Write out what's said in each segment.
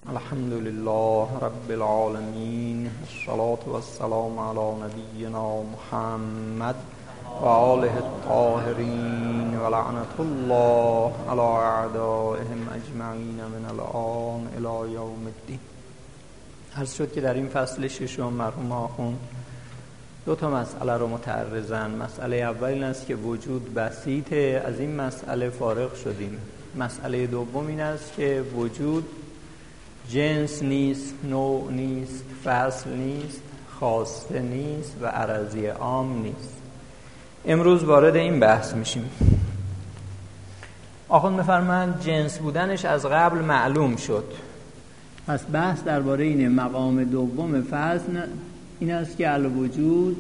الحمد لله رب العالمين، الصلاة والسلام على نبينا محمد و آله الطاهرین و لعنة الله على اعدائهم اجمعین من الآن الی یوم الدین. عرض شد که در این فصل ششم مرحوم آخوند دو تا مسئله رو متعرضن. مسئله اول این است که وجود بسیطه، از این مسئله فارغ شدیم. مسئله دوم این است که وجود جنس نیست، نوع نیست، فصل نیست، خاصه نیست و عرضی عام نیست. امروز وارد این بحث میشیم. آخوند می‌فرمایند جنس بودنش از قبل معلوم شد. پس بحث درباره اینه. مقام دوم فصل این است که الوجود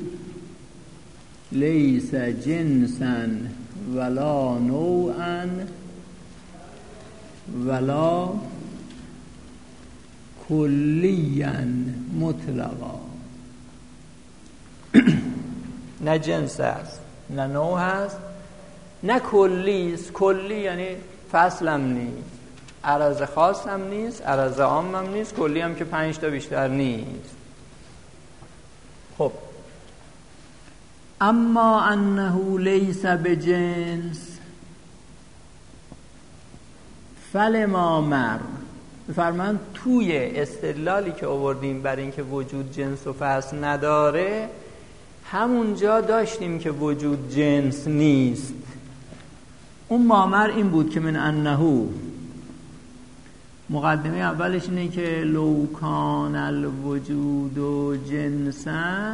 لیس جنسا ولا نوعا ولا کلیا مطلقا. نه جنس است، نه نوع است، نه کلی است. کلی یعنی فصل هم نیست، عرض خاص هم نیست، عرض عام هم نیست، کلی هم که 5 تا بیشتر نیست. خب اما انه لیس بجنس فلما مر. بفرمایند توی استدلالی که آوردیم بر اینکه وجود جنس و فصل نداره، همونجا داشتیم که وجود جنس نیست. اون مامر این بود که من انه، مقدمه اولش اینه که لو کان الوجود جنسا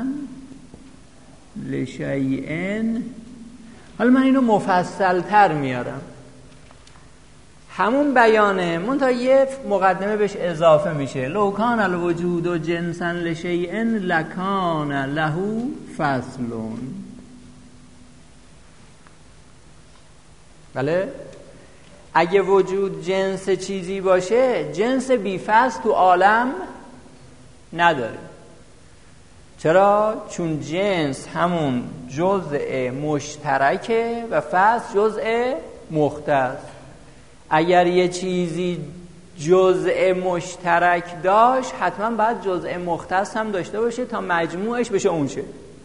لشیء. حالا من اینو مفصل تر میارم، همون بیانه منتها یه مقدمه بهش اضافه میشه. لو کان الوجود جنسا لشیء لکان له فصل. بله، اگه وجود جنس چیزی باشه، جنس بی فصل تو عالم نداره. چرا؟ چون جنس همون جزء مشترکه و فصل جزء مختص. اگر یه چیزی جزء مشترک داشت، حتما باید جزء مختص هم داشته باشه تا مجموعش بشه اونشه.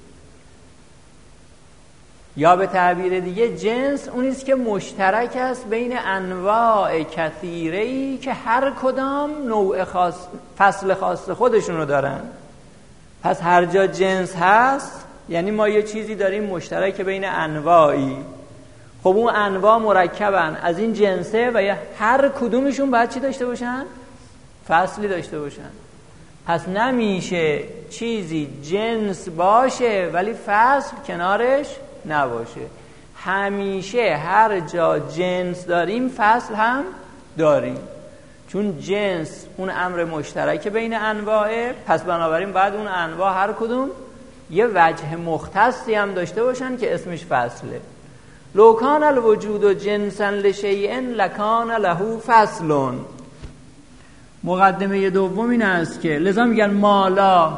یا به تعبیر دیگه جنس اونیست که مشترک است بین انواع کثیره‌ای که هر کدام نوع خاص، فصل خاص خودشونو دارن. پس هر جا جنس هست یعنی ما یه چیزی داریم مشترک بین انواعی. خب اون انواع مرکبن از این جنسه و هر کدومشون باید چی داشته باشن؟ فصلی داشته باشن. پس نمیشه چیزی جنس باشه ولی فصل کنارش نباشه. همیشه هر جا جنس داریم فصل هم داریم، چون جنس اون امر مشترک بین انواعه. پس بنابراین باید اون انواع هر کدوم یه وجه مختصی هم داشته باشن که اسمش فصله. لو کان الوجود جنسا لشیء لکان له فصل. مقدمه دوم این است که لذا میگن ما لا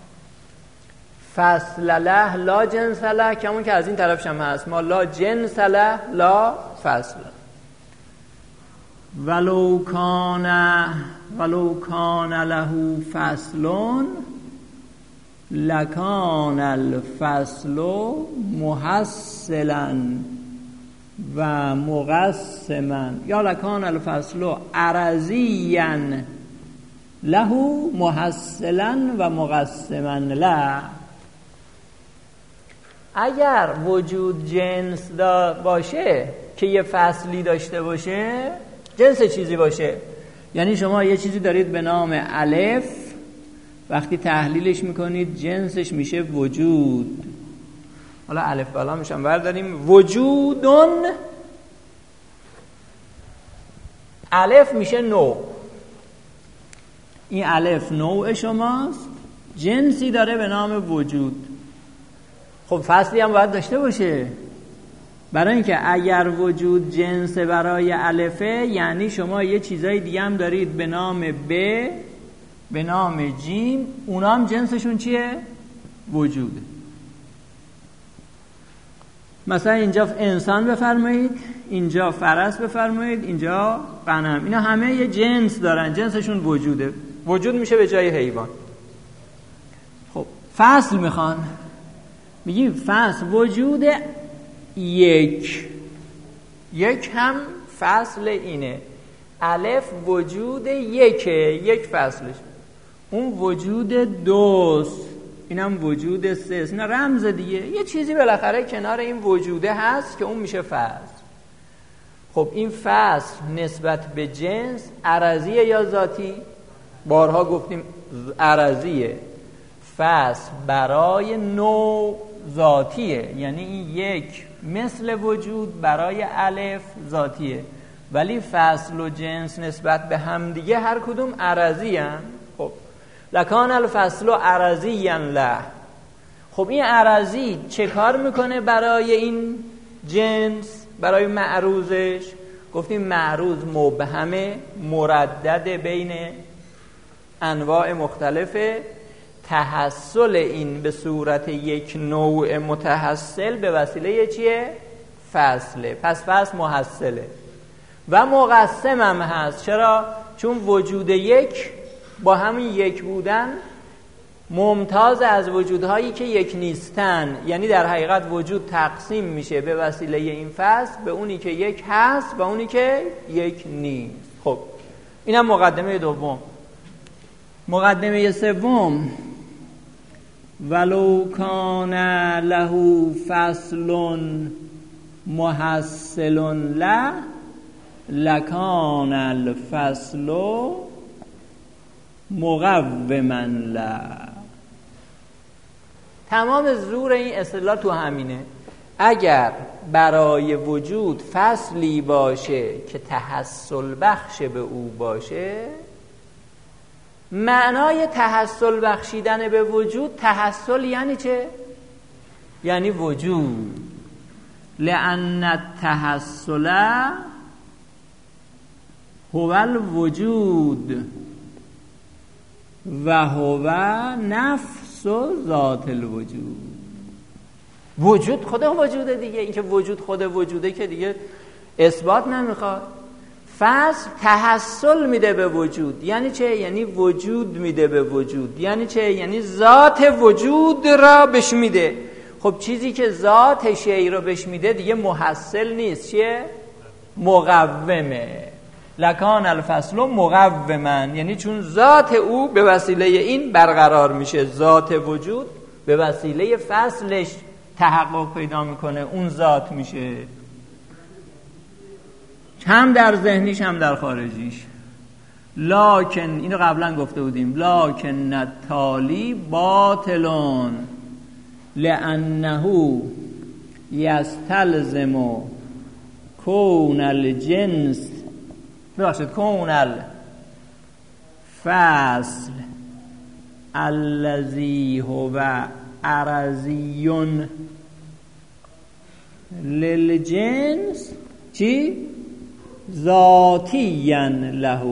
فصل له لا جنس له، که همون که از این طرفش هم هست، ما لا جنس له لا فصل. ولو کان له فصل لکان الفصل محصلا و مقسما، یا لکان الفصل عرضیا له محصلا و مقسما له. اگر وجود جنس باشه که یه فصلی داشته باشه، جنس چیزی باشه، یعنی شما یه چیزی دارید به نام الف، وقتی تحلیلش میکنید جنسش میشه وجود. حالا الف بالا میشم برداریم وجودون، الف میشه نوع. این الف نوع شماست، جنسی داره به نام وجود. خب فصلی هم باید داشته باشه، برای اینکه اگر وجود جنس برای الفه، یعنی شما یه چیزای دیگه هم دارید به نام ب، به نام جیم، اونا هم جنسشون چیه؟ وجوده. مثلا اینجا انسان بفرمایید، اینجا فرس بفرمایید، اینجا غنم. اینا همه یه جنس دارن، جنسشون وجوده، وجود میشه به جای حیوان. خب فصل میخوان، میگیم فصل وجود یک هم فصل اینه. الف وجود یک فصلش، اون وجود دوست، اینم وجود سه. اینا رمز دیگه، یه چیزی بالاخره کنار این وجوده هست که اون میشه فصل. خب این فصل نسبت به جنس عرضیه یا ذاتی؟ بارها گفتیم عرضیه. فصل برای نوع ذاتیه، یعنی این یک مثل وجود برای الف ذاتیه، ولی فصل و جنس نسبت به هم دیگه هر کدوم عرضی هن. خب لکان الفصل عرضیاً له. خب این عرضی چه کار میکنه برای این جنس، برای معروضش؟ گفتیم معروض مبهمه، مردد بین انواع مختلفه. تحصل این به صورت یک نوع متحصل به وسیله چیه؟ فصله. پس فصل محصله و مقسم هم هست. چرا؟ چون وجود یک با همین یک بودن ممتاز از وجودهایی که یک نیستن، یعنی در حقیقت وجود تقسیم میشه به وسیله این فصل به اونی که یک هست و اونی که یک نیست. خب اینم مقدمه دوم. مقدمه سوم، ولو کان له فصل محصل له لکان الفصل مقوما له. تمام زور این اصطلاح تو همینه. اگر برای وجود فصلی باشه که تحصل بخش به او باشه، معنای تحصل بخشیدن به وجود، تحصل یعنی چه؟ یعنی وجود. لأن التحصل هو الوجود و هو نفس ذات الوجود. وجود خود وجوده دیگه. این که وجود خود وجوده که دیگه اثبات نمیخواد. فصل تحصل میده به وجود. یعنی چه؟ یعنی وجود میده به وجود. یعنی چه؟ یعنی ذات وجود را بهش میده. خب چیزی که ذات شیء را بهش میده دیگه محصل نیست، چیه؟ مقومه. لکان الفصل مقوما، یعنی چون ذات او به وسیله این برقرار میشه، ذات وجود به وسیله فصلش تحقق پیدا میکنه، اون ذات میشه، هم در ذهنیش هم در خارجیش. لکن اینو قبلا گفته بودیم، لکن التالی باطلون لانه یستلزم کون الجنس، ببخشید کون الفصل الذی هو عرضی للجنس چی؟ ذاتیاً له.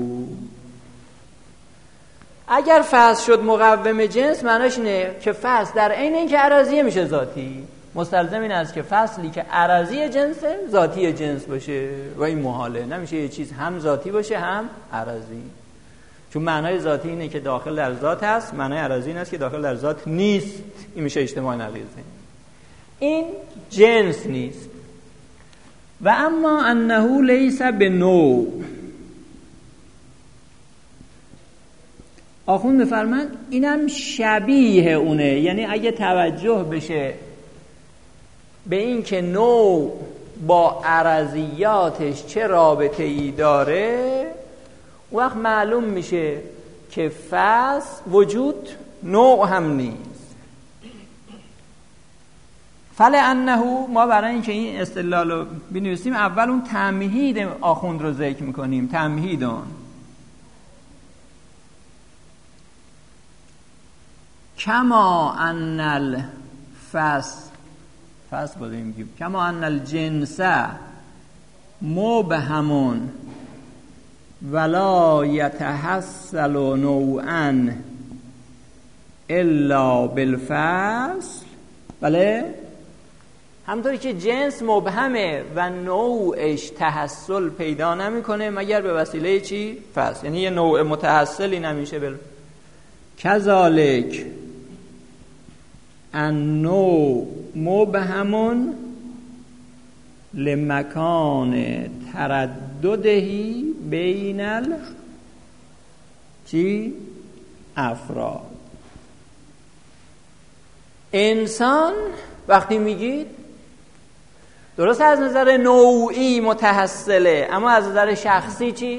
اگر فصل شد مقوم جنس، معناش اینه که فصل در عین اینکه عرضیه میشه ذاتی. مستلزم این است که فصلی که عرضی جنسه ذاتی جنس باشه و این محاله. نمیشه یه چیز هم ذاتی باشه هم عرضی، چون معنای ذاتی اینه که داخل در ذات هست، معنای عرضی این است که داخل در ذات نیست. این میشه اجتماع نقیض. این جنس نیست. و اما انه لیس بنوع. آخوند می‌فرماید اینم شبیه اونه، یعنی اگه توجه بشه به این که نوع با عرضیاتش چه رابطه‌ای داره، وقت معلوم میشه که فصل وجود نوع هم نیست. فلانه، ما برای اینکه این استدلال رو بنویسیم اول اون تمهید آخوند رو ذکر میکنیم. تمهیدون کما ان الفصل بودیم، کما ان الجنس مبهم ولا یتحصل نوعا الا بالفصل. بله، همطوری که جنس مبهمه و نوعش تحصل پیدا نمیکنه مگر به وسیله چی؟ فصل. یعنی یه نوع متحصلی نمیشه. کذالک النوع مبهم لمکان ترددهی بین افراد. انسان وقتی میگید درست از نظر نوعی متحصله، اما از نظر شخصی چی؟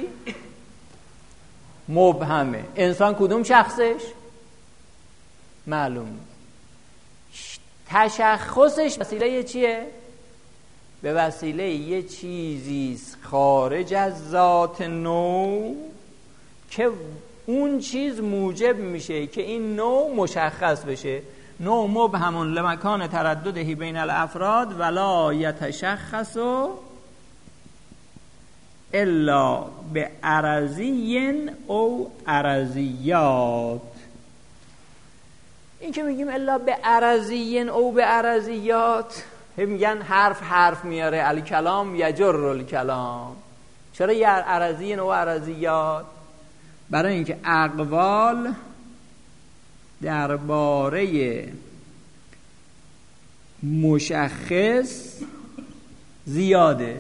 مبهمه. انسان کدوم شخصش؟ معلوم. تشخصش وسیله چیه؟ به وسیله یه چیزی خارج از ذات نوع که اون چیز موجب میشه که این نوع مشخص بشه. نوع مبهم لمکان ترددهی بین الافراد ولا یتشخص الا به عرضی او عرضیات. این که میگیم الا به عرضی او به عرضیات، میگن حرف میاره، الکلام یجر الکلام. چرا یه عرضی و عرضیات؟ برای اینکه اقوال درباره مشخص زیاده.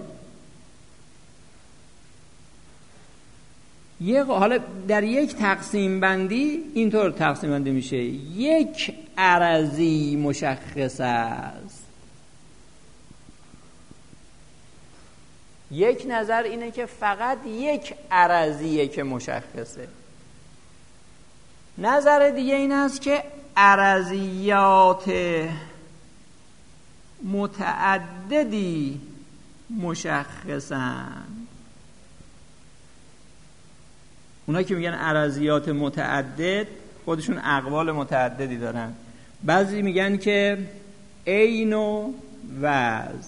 حالا در یک تقسیم بندی اینطور تقسیم بندی میشه: یک عرضی مشخص است. یک نظر اینه که فقط یک عرضیه که مشخصه. نظر دیگه این است که عرضیات متعددی مشخصن. اونا که میگن عرضیات متعدد خودشون اقوال متعددی دارن. بعضی میگن که عین و وضع،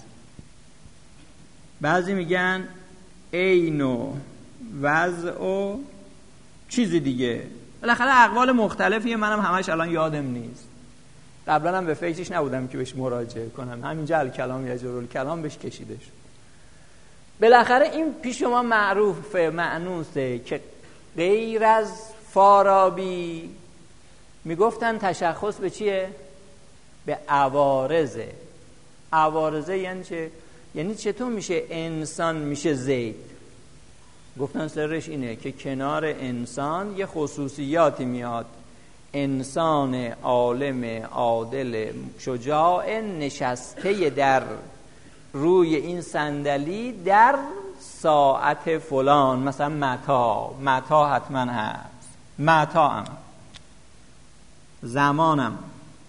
بعضی میگن عین و وضع و چیزی دیگه. بالاخره اقوال مختلفیه، منم همش الان یادم نیست. قبلا هم به فکرش نبودم که بهش مراجعه کنم. همینجا الکلام یجر الکلام بهش کشیده شد. بالاخره این پیش شما معروفه، معنوسه که غیر از فارابی میگفتن تشخص به چیه؟ به عوارضه. عوارضه یعنی چه؟ یعنی چطور میشه انسان میشه زید؟ گفتن سرش اینه که کنار انسان یه خصوصیاتی میاد. انسان عالم عادل شجاع نشسته در روی این صندلی در ساعت فلان، مثلا متا حتما هست، متا هم زمانم.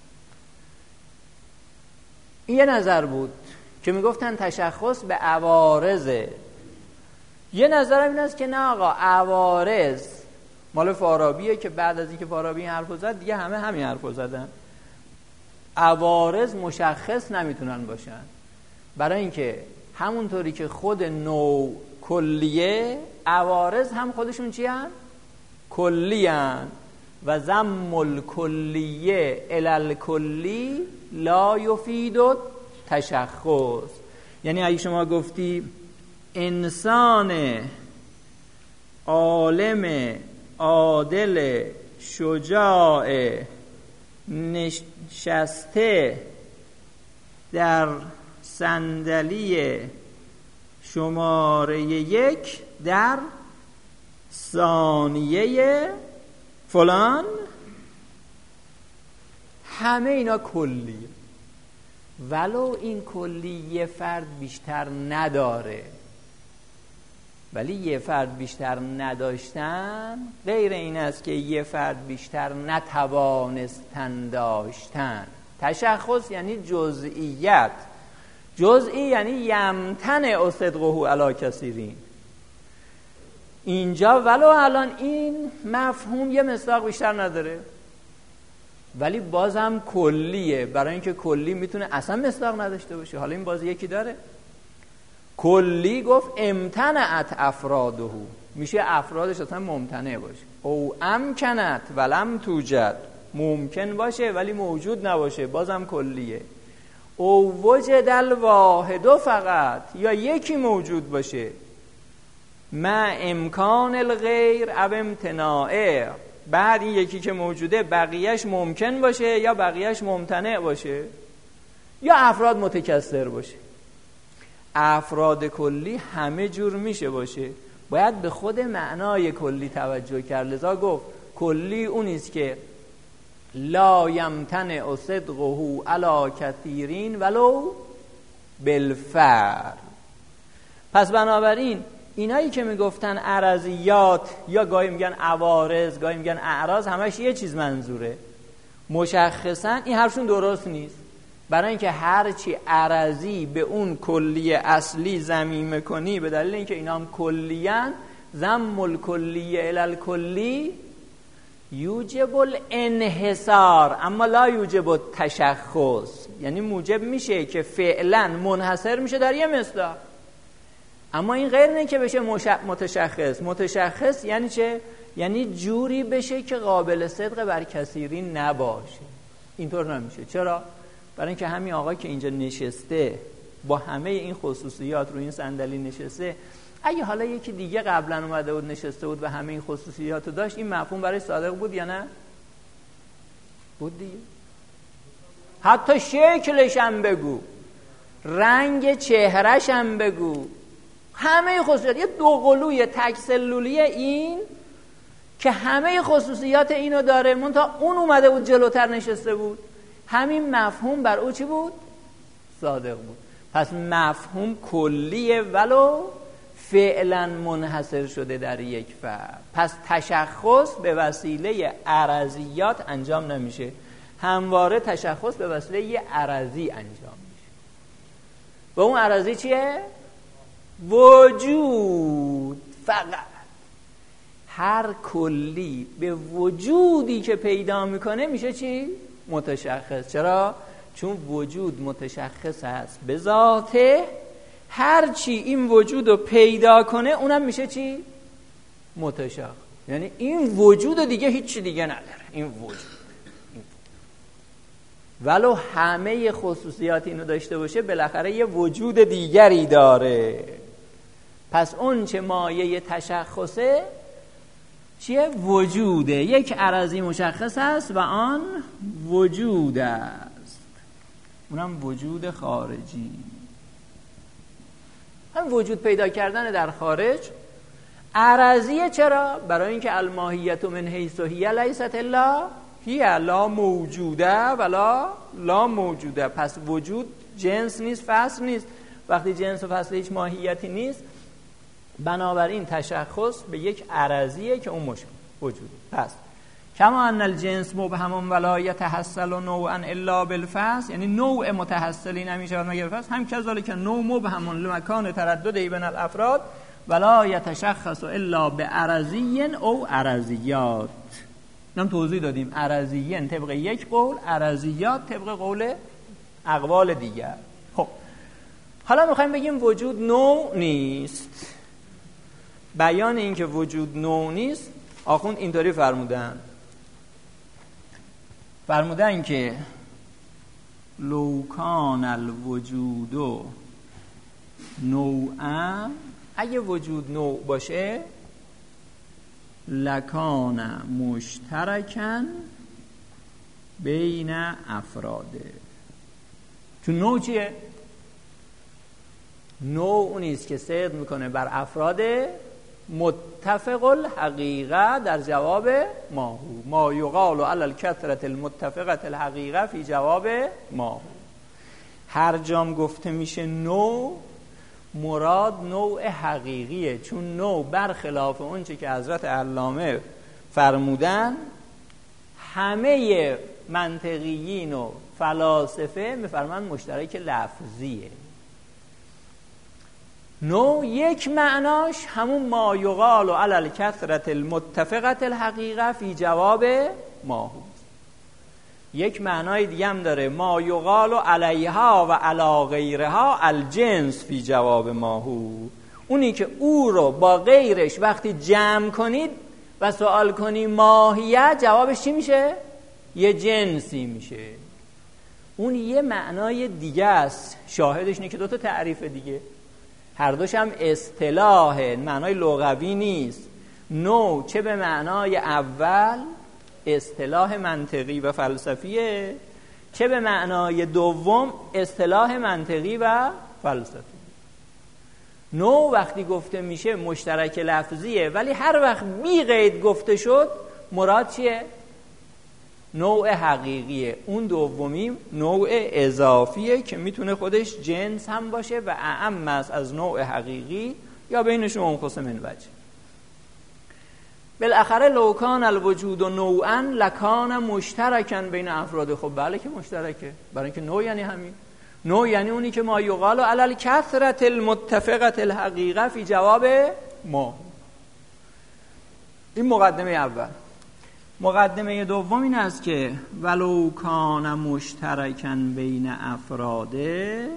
این یه نظر بود که میگفتن تشخص به عوارضه. یه نظرم این است که نه آقا، عوارض مال فارابیه که بعد از اینکه فارابی این حرفو زد دیگه همه همین حرفو زدن. عوارض مشخص نمیتونن باشن، برای اینکه همونطوری که خود نوع کلیه، عوارض هم خودشون چی هن؟ کلی هن. و ضم الکلیه الی الکلی لا یفید تشخص. یعنی اگه شما گفتی انسان عالم عادل شجاع نشسته در صندلی شماره 1 در ثانیه فلان، همه اینا کلیه. ولو این کلی یه فرد بیشتر نداره، ولی یه فرد بیشتر نداشتن غیر این است که یه فرد بیشتر نتوانستن داشتن. تشخص یعنی جزئیت. جزئی یعنی یمتنع اصدقه علی کثیرین. اینجا ولو الان این مفهوم یه مصداق بیشتر نداره، ولی بازم کلیه، برای اینکه کلی میتونه اصلا مصداق نداشته باشه. حالا این باز یکی داره. کلی گفت امتنعت افراده، میشه افرادش اصلا ممتنع باشه. او امکنت ولم توجد، ممکن باشه ولی موجود نباشه، بازم کلیه. او وجد الواحد فقط، یا یکی موجود باشه، مع امکان الغیر او امتناعه، بعد این یکی که موجوده بقیهش ممکن باشه یا بقیهش ممتنع باشه، یا افراد متکثر باشه. افراد کلی همه جور میشه باشه، باید به خود معنای کلی توجه کرد. لذا گفت کلی اونیست که لا یمتنع صدقه علی کثیرین ولو بالفعل. پس بنابراین اینایی که میگفتن عرضیات یا گاهی میگن عوارض گاهی میگن اعراض، همش یه چیز منظوره. مشخصا این حرفشون درست نیست، برای اینکه هرچی عرضی به اون کلی اصلی ضمیمه کنی به دلیل اینکه اینا هم کلیان، ضم الکلی الی الکلی یوجب الانحصار اما لا یوجب التشخص، یعنی موجب میشه که فعلا منحصر میشه در یه مصداق، اما این غیر نه که بشه متشخص. متشخص یعنی چه؟ یعنی جوری بشه که قابل صدق بر کثیرین نباشه. اینطور نمیشه. چرا؟ برای اینکه همین آقا که اینجا نشسته با همه این خصوصیات رو این صندلی نشسته، اگه حالا یکی دیگه قبلا اومده بود نشسته بود و همه این خصوصیات رو داشت، این مفهوم برای صادق بود یا نه؟ بود دیگه. حتی شکلش هم بگو، رنگ چهرش هم بگو، همه خصوصیات، یه دوقلوی تک سلولی این که همه خصوصیات اینو داره، منتها اون اومده بود جلوتر نشسته بود، همین مفهوم بر او چی بود؟ صادق بود. پس مفهوم کلیه ولو فعلا منحصر شده در یک فرد. پس تشخص به وسیله عرضیات انجام نمیشه، همواره تشخص به وسیله یه عرضی انجام میشه. و اون عرضی چیه؟ وجود. فقط هر کلی به وجودی که پیدا میکنه میشه چی؟ متشخص. چرا؟ چون وجود متشخص هست به ذاته، هر چی این وجود رو پیدا کنه اونم میشه چی؟ متشخص. یعنی این وجود دیگه هیچ دیگه نداره، این وجود ولو همه خصوصیات اینو داشته باشه بالاخره یه وجود دیگری داره. پس اون چه مایه تشخصه چیه؟ وجوده. یک عرضی مشخص است و آن وجود است، اونم وجود خارجی. هم وجود پیدا کردن در خارج عرضیه. چرا؟ برای اینکه الماهیت من حیث هی لیست الا هی، لا موجوده ولا لا موجوده. پس وجود جنس نیست، فصل نیست. وقتی جنس و فصل هیچ ماهیتی نیست، بنابراین تشخص به یک عرضیه که اون وجود. پس کما ان الجنس مبهم ولا یتحصل نوعا الا بالفصل، یعنی نوع متحصلی نمیشه مگر فصل، هم کذالک نوع مبهم لمکان تردد بین الافراد ولا یتشخص الا بعرضی او عرضیات. نم توضیح دادیم عرضیین طبق یک قول، عرضیات طبق قول اقوال دیگر. خب حالا میخوایم بگیم وجود نوع نیست. بیان این که وجود نوع نیست آخوند اینطوری فرمودن که لو کان الوجود نوعا، اگه وجود نوع باشه لکان مشترکن بین افراده. چون نوع چیه؟ نوع اونیست که صدق میکنه بر افراد متفق الحقیقه در جواب ما هو، ما یقال علی الکثرة المتفقة الحقیقه فی جواب ما هو. هر جام گفته میشه نوع، مراد نوع حقیقیه، چون نوع برخلاف اون چه که حضرت علامه فرمودن همه منطقیین و فلاسفه میفرمان مشترک لفظیه. نوع یک معناش همون ما یقال علی الکثرة المتفقة الحقیقه فی جواب ما هو. یک معنای دیگه هم داره، ما یقال علیها و علی غیرها الجنس فی جواب ما هو. اونی که او رو با غیرش وقتی جمع کنید و سوال کنی ماهیت، جوابش چی میشه؟ یه جنسی میشه. اون یه معنای دیگه است. شاهدش اینه که 2 تا تعریف دیگه، هر دوش هم اصطلاحه، معنای لغوی نیست. نوع چه به معنای اول اصطلاح منطقی و فلسفیه، چه به معنای دوم اصطلاح منطقی و فلسفی. نوع وقتی گفته میشه مشترک لفظیه، ولی هر وقت بی قید گفته شد مراد چیه؟ نوع حقیقیه. اون دومی نوع اضافیه که میتونه خودش جنس هم باشه و اعم است از نوع حقیقی یا بینشون منقسم من وجه. بالاخره لو کان الوجود نوعا لکان مشترکا بین افراد. خب بله که مشترکه، برای اینکه نوع یعنی همین. نوع یعنی اونی که ما یقال علی الکثرة المتفقة الحقیقه فی جواب ما. این مقدمه اول. مقدمه دوم این است که ولو کان مشترکا بین افراده،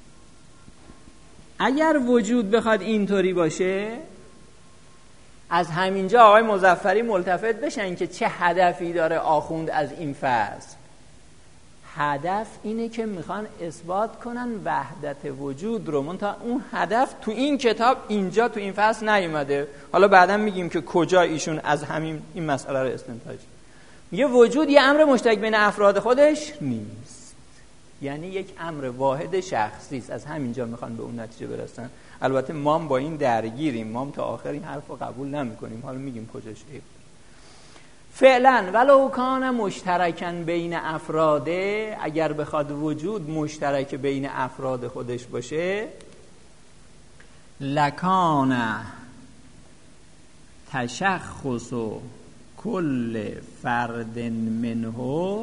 اگر وجود بخواد اینطوری باشه، از همینجا آقای مظفری ملتفت بشن که چه هدفی داره آخوند از این فصل. هدف اینه که میخوان اثبات کنن وحدت وجود رو، منتها اون هدف تو این کتاب اینجا تو این فصل نیومده. حالا بعدا میگیم که کجا ایشون از همین این مسئله رو استنتاج. میگه وجود یه امر مشترک بین افراد خودش نیست، یعنی یک امر واحد شخصی است. از همینجا میخوان به اون نتیجه برسن. البته ما با این درگیریم، ما تا آخر این حرف رو قبول نمیکنیم. حالا میگیم کجاش عیب. فعلا ولو کان مشترکاً بین افراده، اگر بخواد وجود مشترک بین افراد خودش باشه، لکان تشخص کل فرد منه،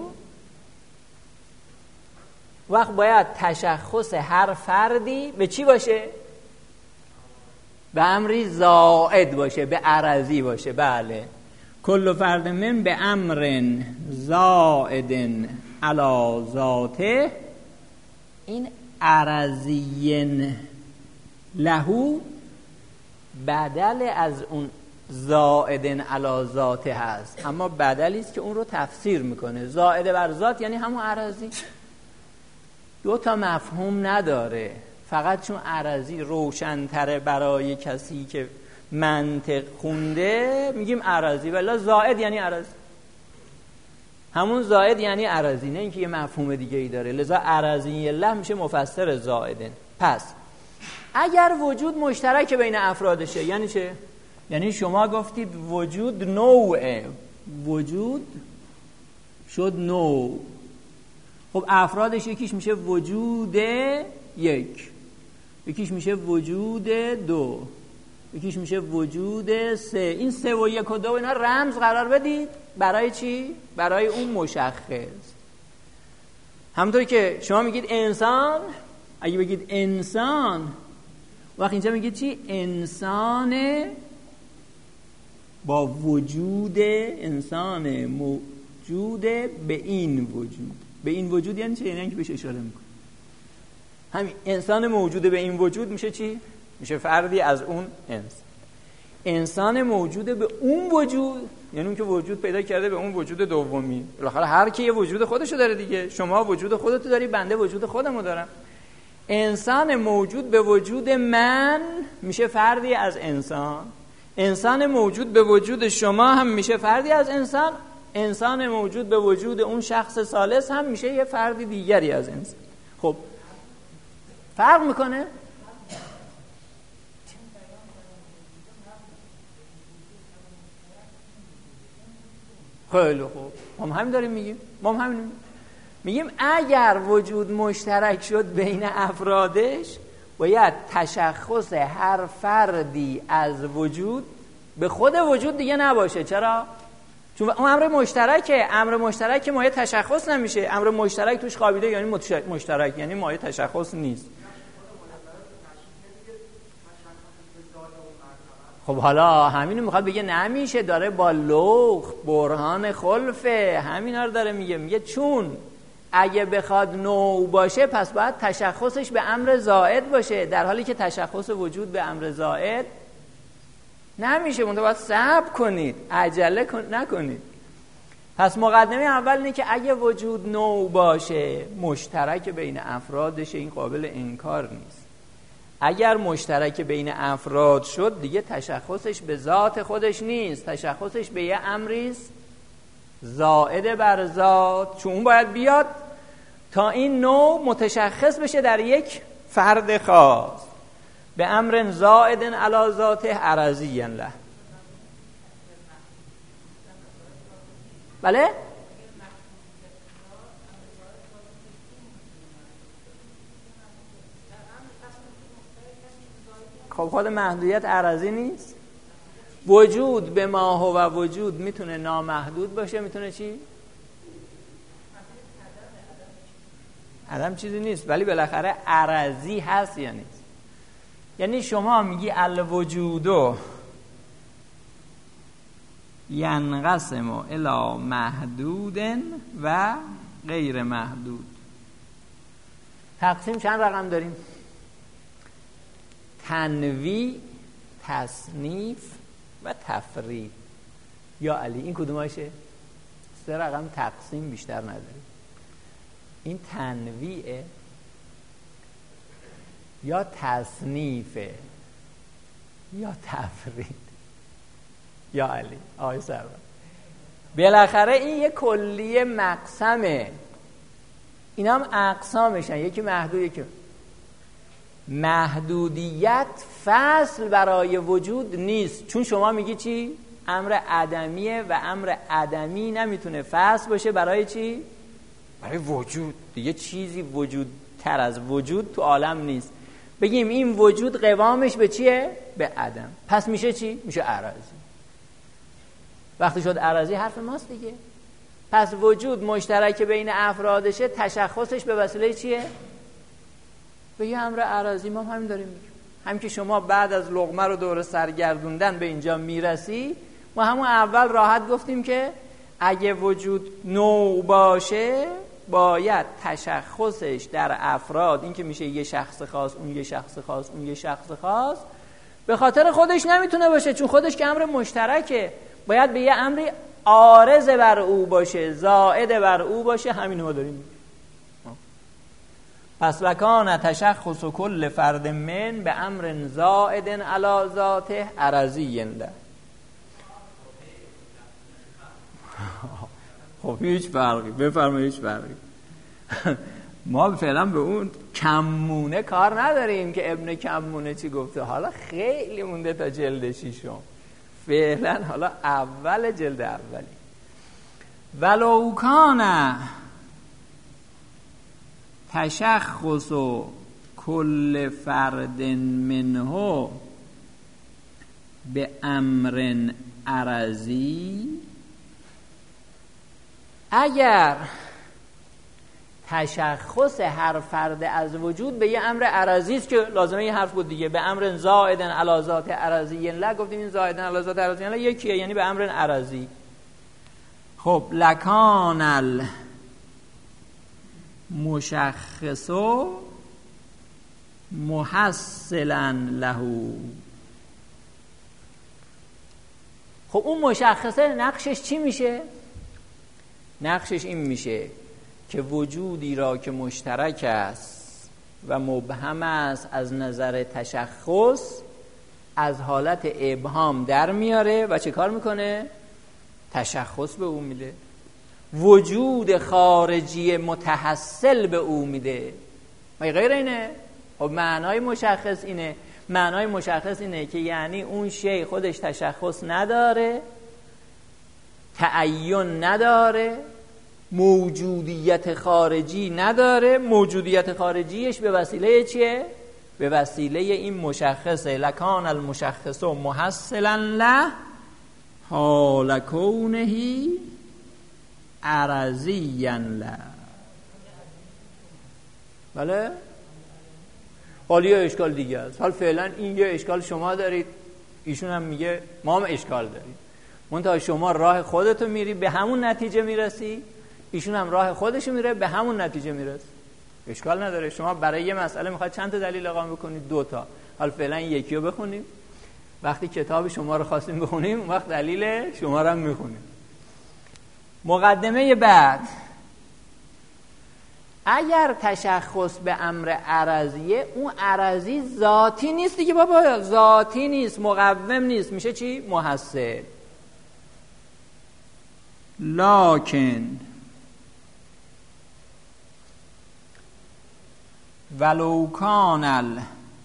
وقت باید تشخص هر فردی به چی باشه؟ به امری زائد باشه، به عرضی باشه. بله، کل فرد من به امر زائد علی ذاته. این عرضین لهو بدل از اون زائد علی ذاته هست، اما بدلی است که اون رو تفسیر میکنه. زائد بر ذات یعنی همون عرضی. 2 تا مفهوم نداره، فقط چون عرضی روشن‌تره برای کسی که منطق خونده میگیم عرضی، ولی زائد یعنی عرضی. همون زائد یعنی عرضی، نه اینکه یه مفهوم دیگه ای داره. لذا عرضی الله میشه مفسر زائدن. پس اگر وجود مشترک بین افرادشه یعنی چه؟ یعنی شما گفتید وجود نوعه، وجود شد نوع. خب افرادش یکیش میشه وجود 1، یکیش میشه وجود 2، یکیش میشه وجود 3. این 3 و 1 و 2 اینا رمز قرار بدید برای چی؟ برای اون مشخص. همونطوری که شما میگید انسان، اگه بگید انسان، وقت اینجا میگید چی؟ انسان با وجود، انسان موجود به این وجود. به این وجود یعنی چه؟ یعنی اینکه بهش اشاره میکنه. همین انسان موجود به این وجود میشه چی؟ میشه فردی از اون انسان موجود به اون وجود، یعنی اون که وجود پیدا کرده به اون وجود دومی. بالاخره هر کی یه وجود خودشو داره دیگه. شما وجود خودتو داری، بنده وجود خودمو دارم. انسان موجود به وجود من میشه فردی از انسان. انسان موجود به وجود شما هم میشه فردی از انسان. انسان موجود به وجود اون شخص ثالث هم میشه یه فردی دیگری از انسان. خب فرق میکنه؟ خیلی خوب، ما همین داریم میگیم. ما همین میگیم اگر وجود مشترک شد بین افرادش، باید تشخص هر فردی از وجود به خود وجود دیگه نباشه. چرا؟ چون اون امر مشترکه. امر مشترک مایه تشخص نمیشه. امر مشترک توش خوابیده یعنی مشترک، یعنی مایه تشخص نیست. خب حالا همینو میخواد بگه نمیشه، داره با لوح برهان خلفه همینا رو داره میگه چون اگه بخواد نوع باشه پس باید تشخصش به امر زائد باشه، در حالی که تشخص وجود به امر زائد نمیشه. منتها باید صبر کنید، عجله نکنید. پس مقدمه اول اینه که اگه وجود نوع باشه مشترک بین افرادش، این قابل انکار نیست. اگر مشترک بین افراد شد دیگه تشخصش به ذات خودش نیست، تشخصش به یه امریست زائد بر ذات، چون اون باید بیاد تا این نوع متشخص بشه در یک فرد خاص. به امر زائد علی ذاته عرضی له. بله؟ خب خود محدودیت عرضی نیست؟ وجود به ما هو وجود میتونه نامحدود باشه، میتونه چی؟ عدم چیزی نیست، ولی بالاخره عرضی هست یا نیست. یعنی شما میگی الوجودو ینقسم الی محدود و غیر محدود. تقسیم چند رقم داریم؟ تنویع، تصنیف و تفرید. یا علی این کدوماشه؟ 3 رقم تقسیم بیشتر نداریم. این تنویعه یا تصنیفه یا تفرید. یا علی آقای سرور، بالاخره این یه کلیه مقسمه. اینا هم اقسامشن، یکی محدود یکی محدودیت. فصل برای وجود نیست، چون شما میگی چی؟ امر عدمیه و امر عدمی نمیتونه فصل باشه برای چی؟ برای وجود. دیگه چیزی وجود تر از وجود تو عالم نیست. بگیم این وجود قوامش به چیه؟ به عدم. پس میشه چی؟ میشه عرضی. وقتی شد عرضی حرف ماست دیگه. پس وجود مشترک بین افرادشه، تشخصش به وسیله چیه؟ به یه امر عرضی. ما همین داریم میگیم. هم که شما بعد از لقمه رو دور سرگردوندن به اینجا میرسی، ما همون اول راحت گفتیم که اگه وجود نوع باشه باید تشخصش در افراد، این که میشه یه شخص خاص، اون یه شخص خاص، اون یه شخص خاص، به خاطر خودش نمیتونه باشه، چون خودش که امر مشترکه، باید به یه امری عارض بر او باشه، زائد بر او باشه. همین ما داریم. پس لکان تشخص کل فرد من به امر زائد علی ذاته عرضی له. خب هیچ فرقی، بفرمایید هیچ فرقی. ما فعلا به اون کمونه کار نداریم که ابن کمونه چی گفته. حالا خیلی مونده تا جلد 6. فعلا حالا اول جلد اولی. ولو کان تشخص کل فرد منه به امر عرضی، اگر تشخص هر فرد از وجود به یه امر عرضی است، که لازمه این حرف بود دیگه، به امر زائد علی ذات عرضی له. گفتیم این زائد علی ذات عرضی له یکیه، یعنی به امر عرضی. خب لکان المشخص محصلا له. خب اون مشخصه نقشش چی میشه؟ نقشش این میشه که وجودی را که مشترک است و مبهم است از نظر تشخص، از حالت ابهام در میاره و چه کار میکنه؟ تشخص به او میده، وجود خارجی متحصل به او میده. مگه غیر اینه؟ خب معنای مشخص اینه. معنای مشخص اینه که یعنی اون شی خودش تشخص نداره، تعین نداره، موجودیت خارجی نداره. موجودیت خارجیش به وسیله چیه؟ به وسیله این مشخصه. لکان المشخص محصلا له حال کونه عرضیا له. بله؟ حالا یه اشکال دیگه است. حال فعلا این یه اشکال شما دارید، ایشون هم میگه ما هم اشکال داریم. منتها شما راه خودتو میری به همون نتیجه میرسی، ایشون هم راه خودشو میره به همون نتیجه میرسه. اشکال نداره. شما برای یه مسئله میخواد چند تا دلیل اقامه بکنید؟ 2 تا. حال فعلا یکی رو بخونیم، وقتی کتاب شما رو خواستیم بخونیم اون وقت دلیل شما رو هم میخونیم. مقدمه بعد، اگر تشخص به امر عرضیه، اون عرضی ذاتی نیست دیگه بابا، ذاتی نیست، مقوم نیست، میشه چی؟ محصل. لکن ولو کان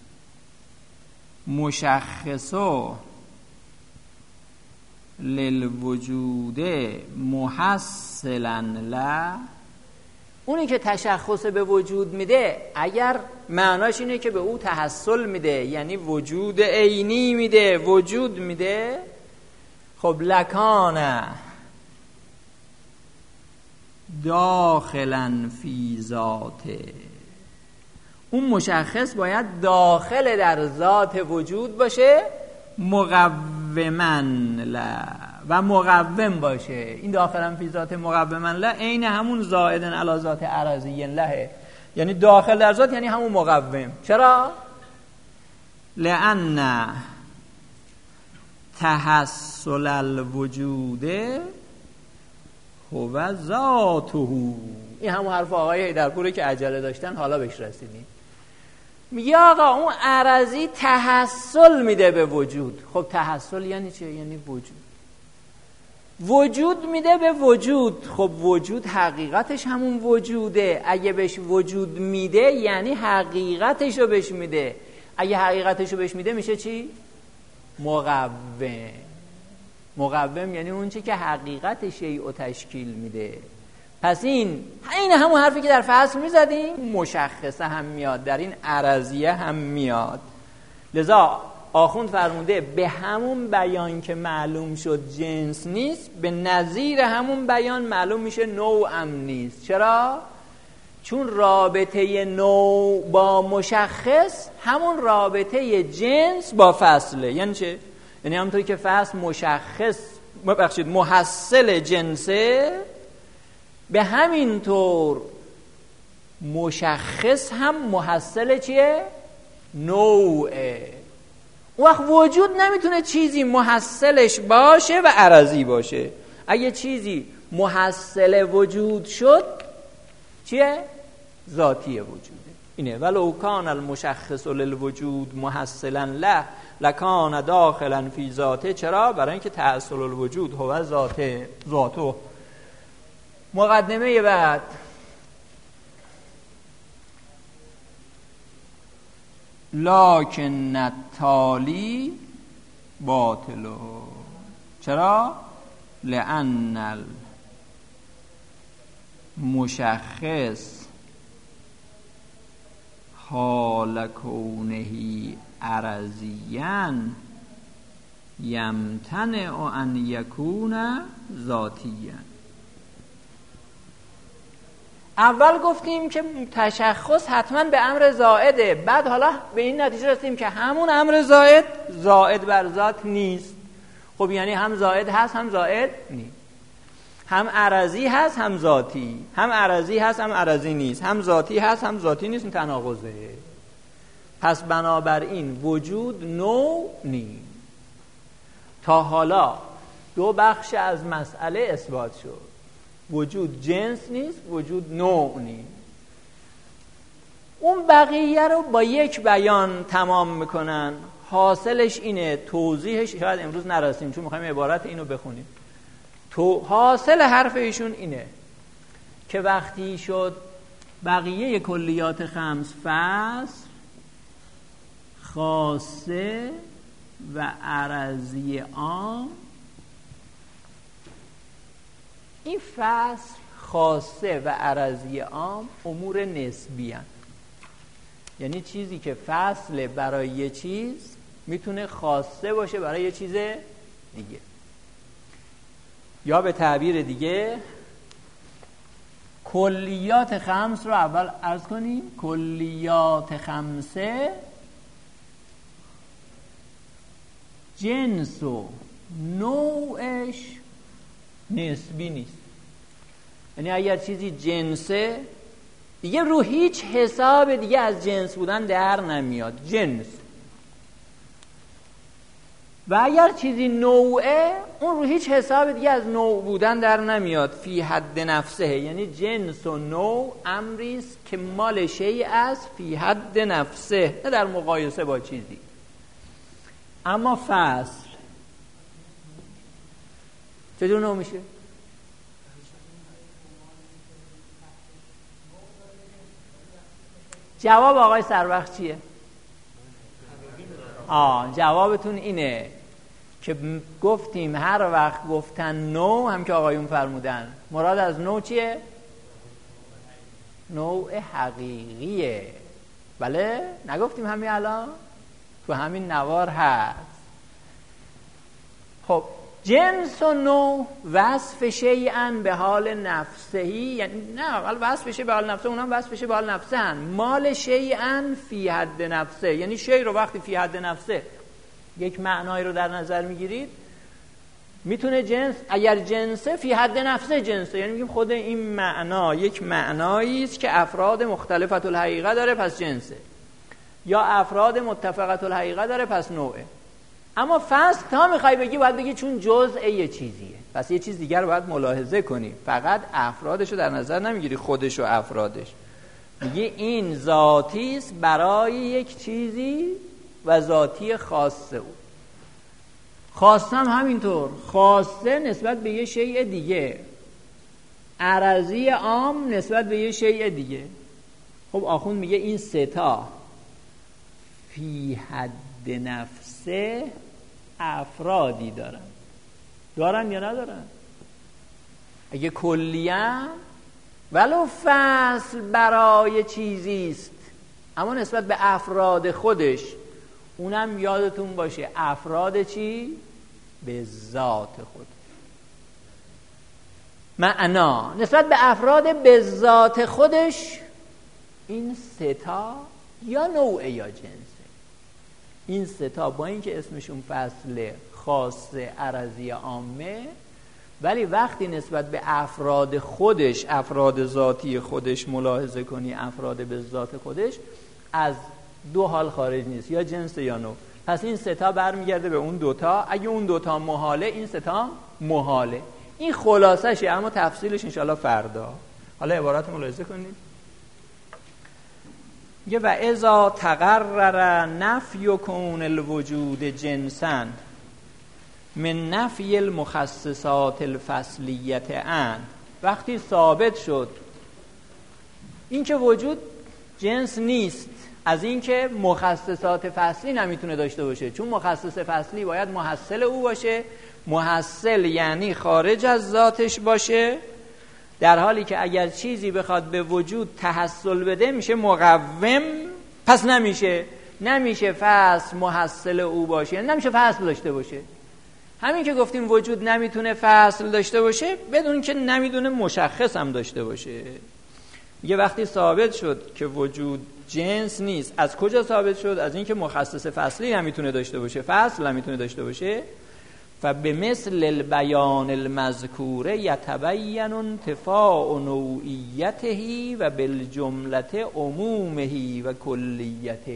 المشخص للوجود محصلا له، اونی که تشخص به وجود میده اگر معناش اینه که به او تحصل میده، یعنی وجود عینی میده، وجود میده، خب لکان داخلا فی ذاته، اون مشخص باید داخل در ذات وجود باشه، مقوما له، و مقوم باشه. این داخلا فی ذات مقوما له عین همون زائدن علی ذات عرضی له، یعنی داخل در ذات یعنی همون مقوم. چرا؟ لأن تحصل الوجود هو ذاته. این همون حرف آقای حیدرپوری که عجله داشتن، حالا بهش رسیدیم. میگه آقا اون عرضی تحصل میده به وجود. خب تحصل یعنی چه؟ یعنی وجود. وجود میده به وجود. خب وجود حقیقتش همون وجوده. اگه بهش وجود میده یعنی حقیقتش رو بهش میده. اگه حقیقتش رو بهش میده میشه چی؟ مقوم. مقوم یعنی اون چی که حقیقت شیء رو تشکیل میده. پس این همون حرفی که در فصل میزدیم مشخصه هم میاد، در این عرضیه هم میاد. لذا آخوند فرموده به همون بیان که معلوم شد جنس نیست، به نظیر همون بیان معلوم میشه نوع هم نیست. چرا؟ چون رابطه نوع با مشخص همون رابطه جنس با فصله. یعنی چه؟ یعنی همونطوری که فصل محصل جنسه، به همین طور مشخص هم محصل چیه؟ نوعه. وقت وجود نمیتونه چیزی محصلش باشه و عرضی باشه. اگه چیزی محصل وجود شد چیه؟ ذاتی وجوده. اینه ولو کان المشخص للوجود محصلا له لکان داخلا فی ذاته. چرا؟ برای اینکه تحصل الوجود هو ذاتو. مقدمه بعد، لکن التالی باطل. چرا؟ لأن المشخص حال کونه عرضیاً یمتنع ان یکون ذاتیاً. اول گفتیم که تشخص حتما به امر زائده، بعد حالا به این نتیجه رسیدیم که همون امر زائد بر ذات نیست. خب یعنی هم زائد هست هم زائد نیست، هم عرضی هست هم ذاتی، هم عرضی هست هم عرضی نیست، هم ذاتی هست هم ذاتی نیست. این تناقضه. پس بنابراین وجود نوع نیست. تا حالا دو بخش از مسئله اثبات شد. وجود جنس نیست، وجود نوع نیست. اون بقیه رو با یک بیان تمام میکنن. حاصلش اینه، توضیحش شاید امروز نرسیم چون میخوایم عبارت اینو بخونیم. حاصل حرف ایشون اینه که وقتی شد بقیه کلیات خمس فصل، خاصه و عرضی عام، این فصل خاصه و عرضی عام امور نسبی هستند. یعنی چیزی که فصل برای یه چیز میتونه خاصه باشه برای یه چیز دیگه. یا به تعبیر دیگه کلیات خمس رو اول عرض کنیم. کلیات خمسه جنس و نوعش نسبی نیست. یعنی اگر چیزی جنسه دیگه رو هیچ حساب دیگه از جنس بودن در نمیاد. جنس و اگر چیزی نوعه، اون رو هیچ حساب دیگه از نوع بودن در نمیاد. فی حد نفسه، یعنی جنس و نوع امریست که مال شیء است فی حد نفسه، نه در مقایسه با چیزی. اما فصل چجور نوع میشه؟ جواب آقای سروخت چیه؟ جوابتون اینه که گفتیم هر وقت گفتن نوع، هم که آقایون فرمودن، مراد از نوع چیه؟ نوع حقیقیه. بله؟ نگفتیم همین الان؟ تو همین نوار هست. خب جنس و نوع وصف شیئا به حال نفسهی، یعنی نه وصف شیء به حال نفسه، اونم وصف شیء به حال نفسه هن. مال شیئا فی حد نفسه، یعنی شیء رو وقتی فی حد نفسه یک معنایی رو در نظر میگیرید، میتونه جنس، اگر جنسه فی حد نفسه جنسه، یعنی میگیم خود این معنا یک معنایی است که افراد مختلفت الحقیقه داره پس جنسه، یا افراد متفقت الحقیقه داره پس نوعه. اما فصل تا میخوای بگی باید بگی چون جزء یه چیزیه، پس یه چیز دیگر رو باید ملاحظه کنی، فقط افرادش رو در نظر نمیگیری، خودش و افرادش. میگی این ذاتی است برای یک چیزی و ذاتی خاصه او. خاصه هم همینطور، خاصه نسبت به یه شیء دیگه، عرضی عام نسبت به یه شیء دیگه. خب آخوند میگه این ستا فی حد نفسه افرادی دارن یا ندارن؟ اگه کلیم ولو فصل برای چیزی است، اما نسبت به افراد خودش، اونم یادتون باشه افراد چی؟ به ذات خود. معنا نسبت به افراد به ذات خودش، این ستا یا نوعه یا جنسه. این ستا با اینکه اسمشون فصل خاص عرضی عامه، ولی وقتی نسبت به افراد خودش، افراد ذاتی خودش ملاحظه کنی، افراد به ذات خودش، از دو حال خارج نیست، یا جنس یا نوع. پس این ستا برمیگرده به اون دوتا. اگه اون دوتا محاله، این ستا محاله. این خلاصشه، اما تفصیلش انشاءالله فردا. حالا عبارت ملاحظه کنید. یه و اذا تقرر نفی کون الوجود جنسا من نفی المخصصات الفصلیت ان، وقتی ثابت شد این که وجود جنس نیست از این که مخصصات فصلی نمیتونه داشته باشه، چون مخصص فصلی باید محصل او باشه، محصل یعنی خارج از ذاتش باشه، در حالی که اگر چیزی بخواد به وجود تحصل بده میشه مقوم، پس نمیشه فصل محصل او باشه، یعنی نمیشه فصل داشته باشه. همین که گفتیم وجود نمیتونه فصل داشته باشه، بدون که نمیدونه مشخص هم داشته باشه. یه وقتی ثابت شد که وجود جنس نیست، از کجا ثابت شد؟ از اینکه مخصص فصلی نمیتونه داشته باشه، فصل نمیتونه داشته باشه. و به مثل البیان المذکوره یتبین انتفاع نوعیته و بالجملت عمومه و کلیته.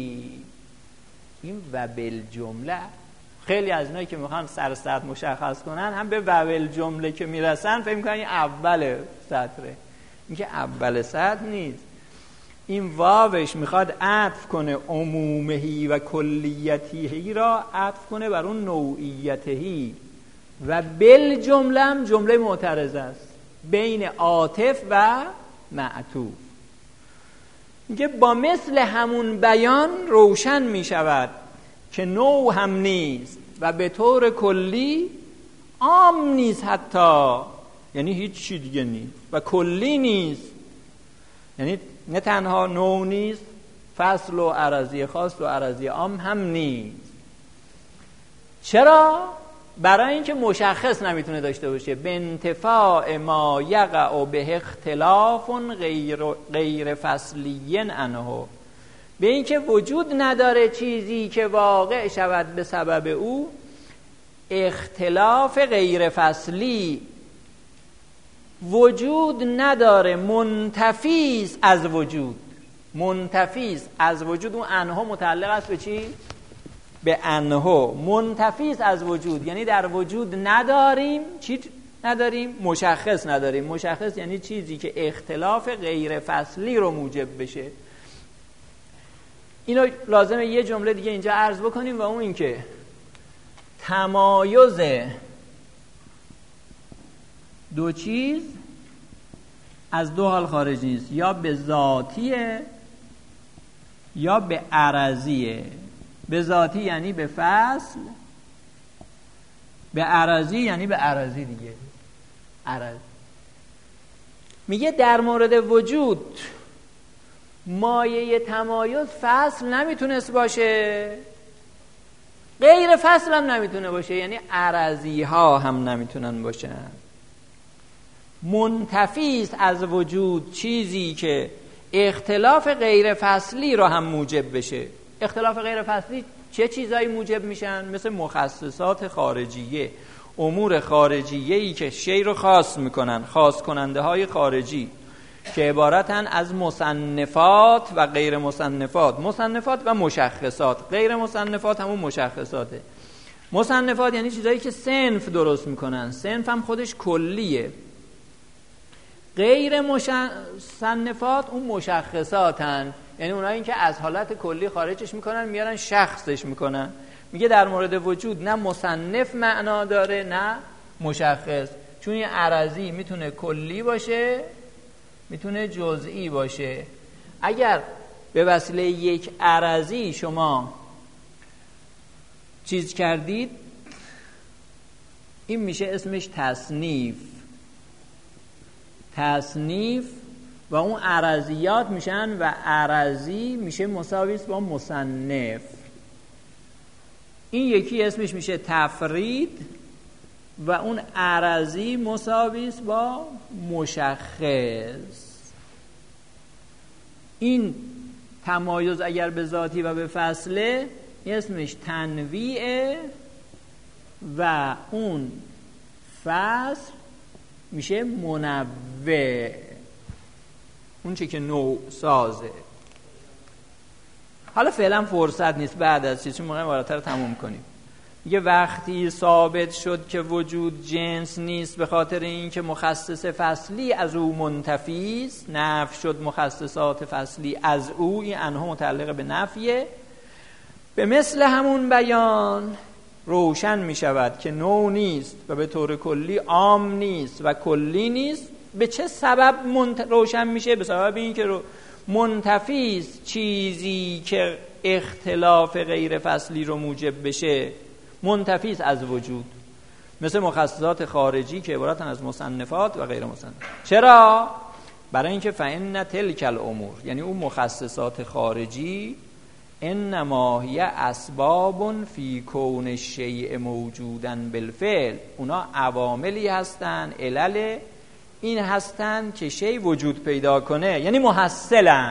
این و بالجمله، خیلی از اینایی که میخوان سر مشخص کنن هم به و بالجمله که میرسن فکر میکنن این اول سطره. این که اول سطر نیست، این واوش میخواد عطف کنه عمومهی و کلیتهی را عطف کنه بر اون نوعیتهی، و بالجمله هم جمله معترضه است بین عاطف و معطوف. میگه با مثل همون بیان روشن میشود که نوع هم نیست و به طور کلی عام نیست، حتی یعنی هیچ چی دیگه نیست، و کلی نیست، یعنی نه تنها نوع نیست، فصل و عرضی خاص و عرضی عام هم نیست. چرا؟ برای اینکه مشخص نمیتونه داشته باشه. به انتفاع ما یقع به اختلاف غیر فصلی عنه، به اینکه وجود نداره چیزی که واقع شود به سبب او اختلاف غیر فصلی، وجود نداره، منتفیز از وجود. منتفیز از وجود، اون انها متعلق است به چی؟ به انه منتفی است از وجود، یعنی در وجود نداریم. چی نداریم؟ مشخص نداریم. مشخص یعنی چیزی که اختلاف غیر فصلی رو موجب بشه. اینو لازمه یه جمله دیگه اینجا عرض بکنیم و اون این که تمایز دو چیز از دو حال خارج نیست، یا به ذاتیه یا به عرضیه. به ذاتی یعنی به فصل، به عرضی یعنی به عرضی دیگه. عرض میگه در مورد وجود مایه تمایز فصل نمیتونست باشه، غیر فصل هم نمیتونه باشه، یعنی عرضی ها هم نمیتونن باشن. منتفی است از وجود چیزی که اختلاف غیر فصلی رو هم موجب بشه. اختلاف غیر فصلی چه چیزایی موجب میشن؟ مثل مخصصات خارجیه، امور خارجیه‌ای که شی رو خاص میکنن، خاص کننده های خارجی که عبارتن از مصنفات و غیر مصنفات. مصنفات و مشخصات، غیر مصنفات همون مشخصاته. مصنفات یعنی چیزایی که صنف درست میکنن، صنف هم خودش کلیه. غیر مصنفات اون مشخصاتن، یعنی اونایی که از حالت کلی خارجش میکنن میارن شخصش میکنن. میگه در مورد وجود نه مصنف معنا داره نه مشخص، چون یه عرضی میتونه کلی باشه میتونه جزئی باشه. اگر به وسیله یک عرضی شما چیز کردید، این میشه اسمش تصنیف و اون عرضیات میشن و عرضی میشه مساوی است با مصنف. این یکی اسمش میشه تفرید و اون عرضی مساوی است با مشخص. این تمایز اگر به ذاتی و به فصله اسمش تنویعه و اون فصل میشه منوع، اون چه که نوع سازه. حالا فعلا فرصت نیست، بعد از چیزی موقع مباراتر رو تموم کنیم. میگه وقتی ثابت شد که وجود جنس نیست به خاطر اینکه مخصص فصلی از او منتفی است، نفی شد مخصصات فصلی از او، این انها متعلق به نفیه. به مثل همون بیان روشن می شود که نوع نیست و به طور کلی عام نیست و کلی نیست. به چه سبب روشن میشه؟ به سبب اینکه منتفی است چیزی که اختلاف غیر فصلی رو موجب بشه، منتفی است از وجود، مثل مخصصات خارجی که عبارتن از مصنفات و غیر مصنفات. چرا؟ برای اینکه فإن تلک الامور، یعنی اون مخصصات خارجی، انما هی اسباب فی کون الشیء موجودا بالفعل، اونا عواملی هستن، علل این هستن که شی وجود پیدا کنه، یعنی محصلن.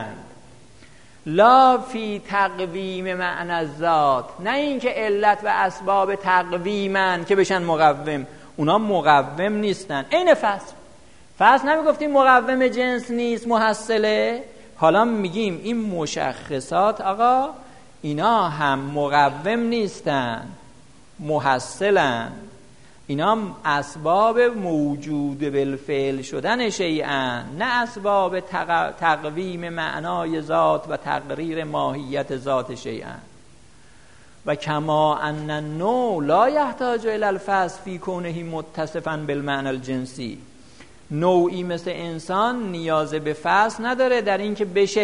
لا فی تقویم معنی الذات، نه اینکه علت و اسباب تقویمن که بشن مقوم، اونا مقوم نیستن. این فصل نمیگفتیم مقوم جنس نیست، محصله. حالا میگیم این مشخصات آقا اینا هم مقوم نیستن، محصلن. اینا اسباب موجود بالفعل شدن شیئن، نه اسباب تقویم معنای ذات و تقریر ماهیت ذات شیئن. و کما ان النوع لا یحتاج الی الفصل فی کونه متصفا بالمعنی الجنسی، نوعی مثل انسان نیاز به فصل نداره در اینکه بشه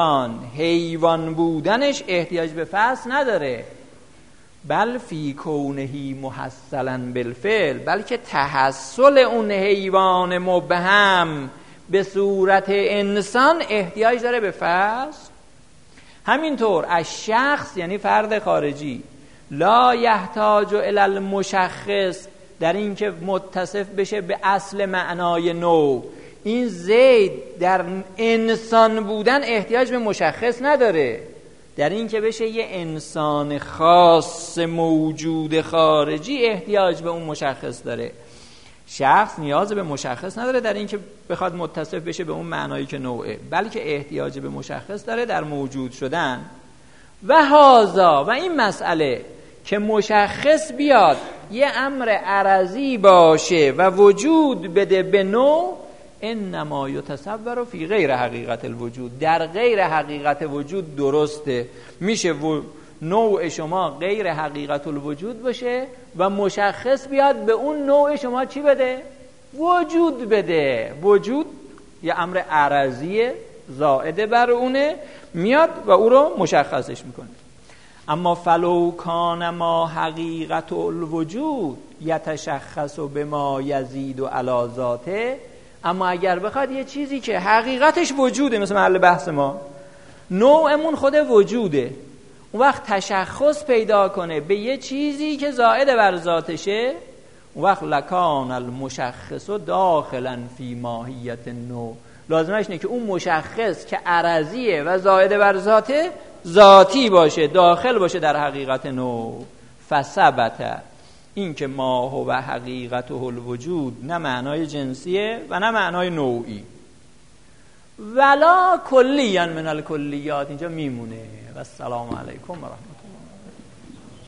حیوان بودنش احتیاج به فصل نداره. بل فی کونه محصلا بالفعل، بلکه تحصل اون حیوان مبهم به صورت انسان احتیاج داره به فصل. همینطور از شخص یعنی فرد خارجی لا یحتاج الی المشخص در این که متصف بشه به اصل معنای نوع. این زید در انسان بودن احتیاج به مشخص نداره، در این که بشه یه انسان خاص موجود خارجی احتیاج به اون مشخص داره. شخص نیاز به مشخص نداره در این که بخواد متصف بشه به اون معنایی که نوعه، بلکه احتیاج به مشخص داره در موجود شدن. و هازا، و این مسئله که مشخص بیاد یه امر عرضی باشه و وجود بده به نوع، انما یتصور فی غیر حقیقت الوجود، در غیر حقیقت وجود درسته. میشه نوع شما غیر حقیقت الوجود باشه و مشخص بیاد به اون نوع شما چی بده؟ وجود بده. وجود یه امر عرضی زائده بر اونه، میاد و او رو مشخصش میکنه. اما فلو کان ما حقیقت الوجود یتشخص بما یزید علی ذاته، اما اگر بخواد یه چیزی که حقیقتش وجوده، مثل محل بحث ما نوعمون خود وجوده، اون وقت تشخص پیدا کنه به یه چیزی که زائد بر ذاتشه، اون وقت لکان المشخص داخلا فی ماهیت نوع، لازمش اینه که اون مشخص که عرضیه و زائد بر ذاته ذاتی باشه، داخل باشه در حقیقت نوع. فثبت، این که ما هو حقیقته الوجود نه معنای جنسیه و نه معنای نوعی. ولا کلیا من الکلیات، اینجا میمونه. و السلام علیکم و رحمت الله.